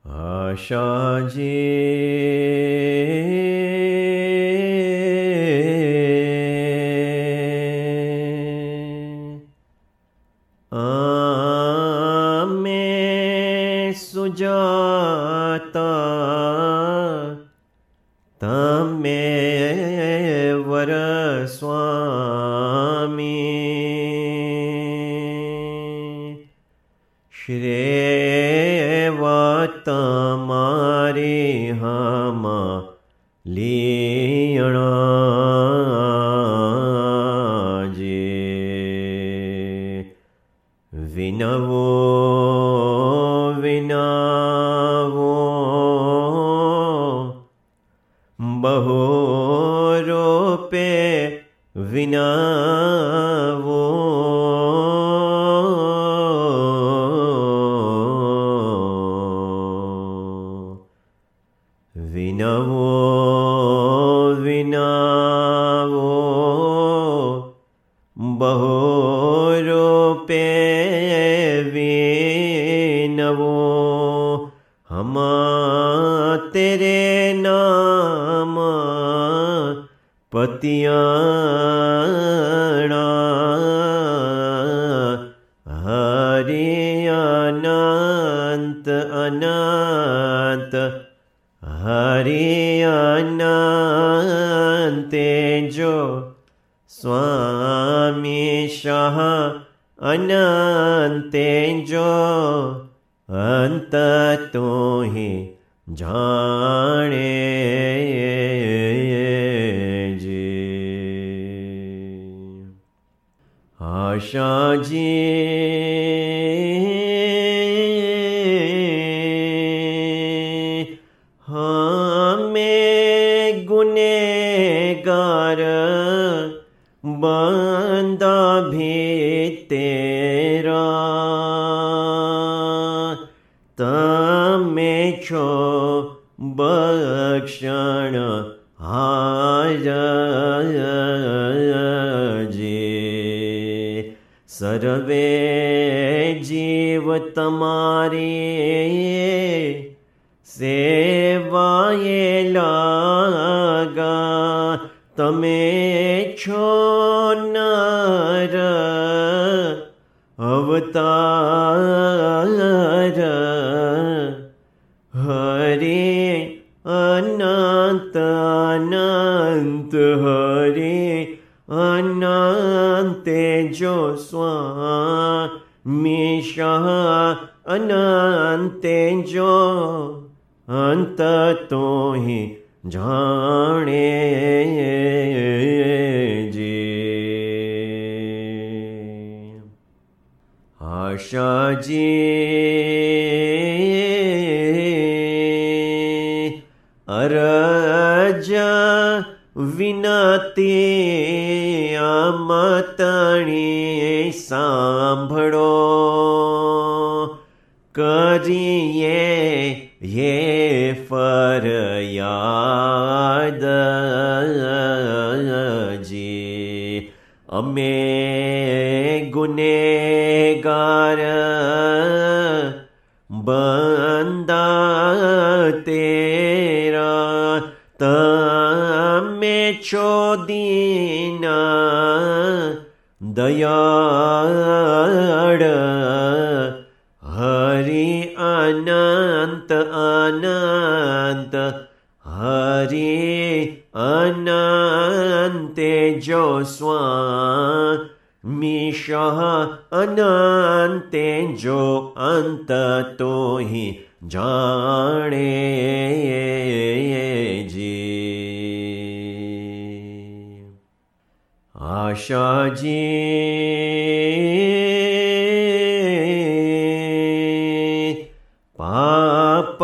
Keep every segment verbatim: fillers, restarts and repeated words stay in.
આશાજી અમે સુજાતા તમે વર સ્વામી શ્રેવા તમારી હમા લીયણાજી વિનવો વિનાવો બહુ રૂપે વિનાવો વિનવો વિનાવો બહુ રૂપે વિનવો હમા તેરે નામ પતિયાણા હરિ અનંત અનંત હરિ અનંતે જો સ્વામી શાહ અનંતે જો અંત તોહિ જાણે જે આશાજી હમે ગુનેગાર બંદા ભીતેરા તમે છો બક્ષણ હારજી સર્વે જીવ તમારી સેવાએ લાગા તમે છો નર અવતાર હરે અનંત અનંત હરે અનંતે જો સ્વામી શાહ અનંતે જો અંત તોહિ જાણે જે આશાજી અરજ વિનતી અમતણી સાંભળો કરીએ યે ફરિયાદ જી અમે ગુનેગાર બંદા તેરા તમે છો દીના દયાળ હરિ અનંત અનંત હરિ અનંતે જો સ્વામી શાહ અનંતે જો અંત તોહિ જાણે જી આશાજી પાપ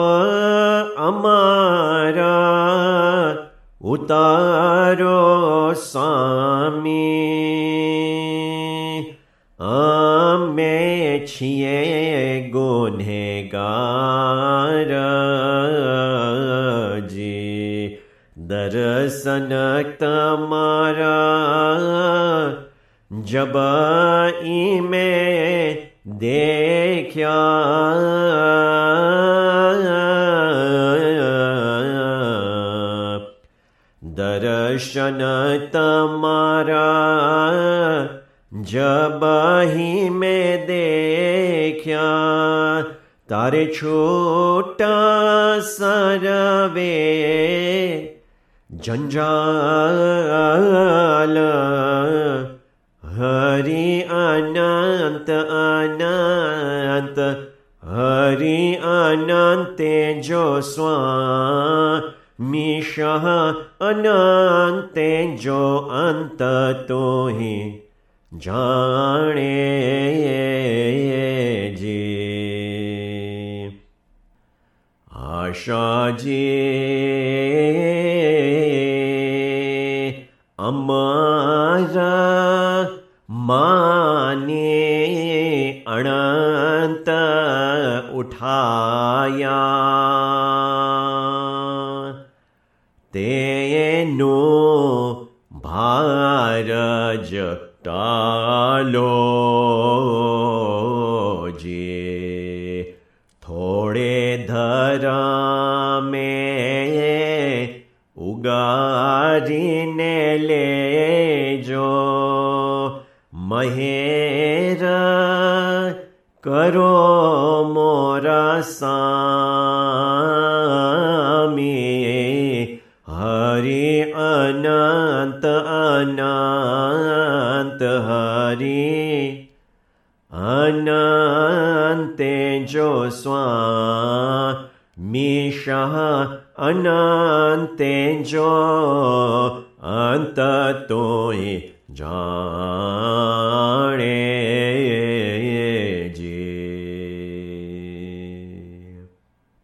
અમારા ઉતારો સ્વામી અમે છીએ ગુનેગાર જી દર્શન તમારા જબ ઈમે દેખ્યા दर्शन तमारा जब ही मैं देखा, तारे छोटा सरवे जंजाल, हरि अनंत अनंत, हरि अनंत जो स्वामी शः, अनंत जो अंत तो ही जाने जी। आशा जी अमरा माने अनंत उठाया, तेनो भारज टालो जी। थोड़े धरा में उगारीने ले जो, महेर करो मोरा सामी, हरि अनंत अनंत, हरि अनंत जो स्वामी शः, अनंत जो अंत तो ही जाने।